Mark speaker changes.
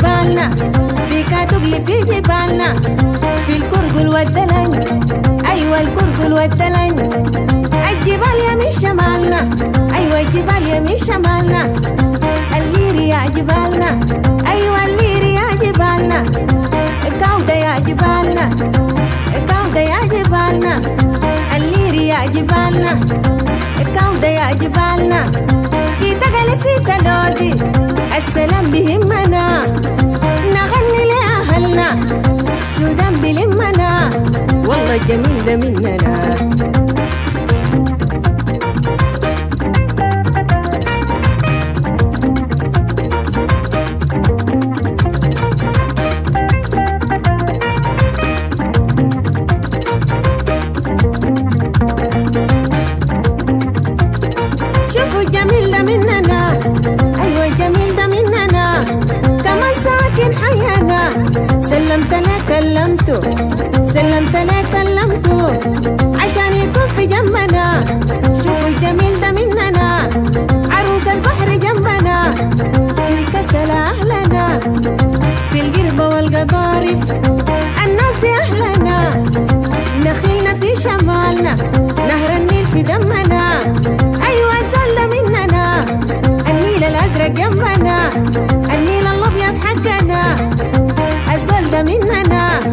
Speaker 1: جبالنا، في كاتوغلي في جبالنا، في الكرقل والدلن، أيوة الكرقل والدلن. الجبال يمين شمالنا، أيوة الجبال يمين شمالنا. الليري يا جبالنا، أيوة الليري يا جبالنا. الكاودة يا جبالنا، الكاودة يا جبالنا. الليري يا جبالنا، الكاودة يا جبالنا. في تقل في تلودي السلام بهمنا، نغني لأهلنا السودان بلمنا، والله الجميل ده مننا. شوفوا الجميل ده مننا، أيوة الجميل ده مننا. كمان ساكن حيانا، سلمت لك كلمته، سلمت لك كلمته عشان يكون في جنبنا. شوفوا الجميل ده مننا، عروس البحر جنبنا، في كسل أهلنا، في القربة والقضارف الناس دي أهلنا. نخيلنا في شمالنا، نهر النيل في دمنا، أيوة الزول ده مننا. النيل الأزرق جنبنا، النيل الأبيض حقنا، الزول ده مننا.